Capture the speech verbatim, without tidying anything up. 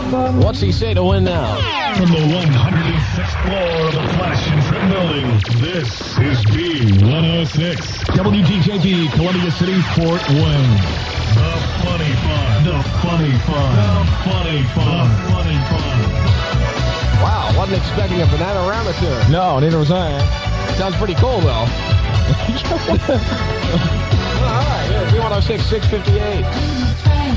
What's he say to win now? From the one hundred sixth floor of the Flash and Trim Building, this is B one oh six. W T J P, Columbia City, Fort Wayne. The funny fun. The funny fun. The funny fun. The funny fun. Wow, wasn't expecting a Bananarama tune. No, neither was I. Sounds pretty cool, though. All right, yeah, B one oh six, six fifty-eight.